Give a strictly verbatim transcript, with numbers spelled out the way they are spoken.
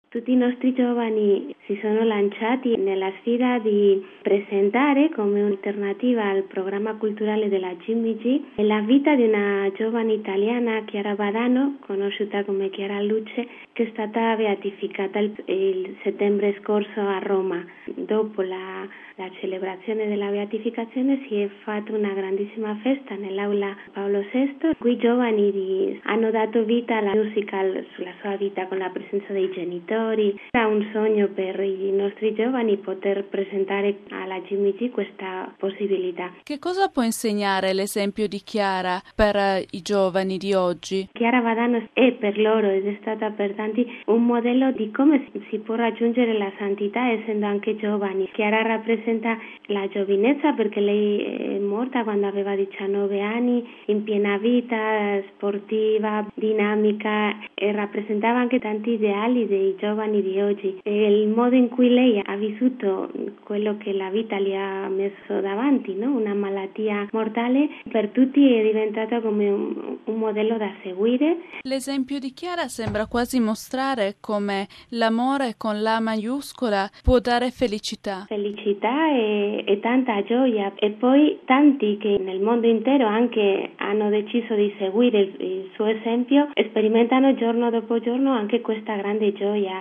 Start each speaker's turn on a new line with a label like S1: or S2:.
S1: Tutti i nostri giovani si sono lanciati nella sfida di presentare come un'alternativa al programma culturale della Jimmy G la vita di una giovane italiana, Chiara Badano, conosciuta come Chiara Luce, che è stata beatificata il, il settembre scorso a Roma. Dopo la, la celebrazione della beatificazione si è fatta una grandissima festa nell'aula Paolo sesto, in cui i giovani di, hanno dato vita alla musical sulla sua vita con la presenza dei genitori. Era un sogno per i nostri giovani poter presentare alla Jimmy G questa possibilità.
S2: Che cosa può insegnare l'esempio di Chiara per i giovani di oggi?
S1: Chiara Badano è per loro ed è stata per tanti un modello di come si può raggiungere la santità essendo anche giovani. Chiara rappresenta la giovinezza perché lei è morta quando aveva diciannove anni, in piena vita, sportiva, dinamica, e rappresentava anche tanti ideali dei giovani di oggi. E il modo in cui lei ha vissuto quello che la vita gli ha messo davanti, no? Una malattia mortale, per tutti è diventata come un, un modello da seguire.
S2: L'esempio di Chiara sembra quasi mostrare come l'amore con la maiuscola può dare felicità.
S1: Felicità e, e tanta gioia, e poi tanti che nel mondo intero anche hanno deciso di seguire il, il suo esempio sperimentano giorno dopo giorno anche questa grande gioia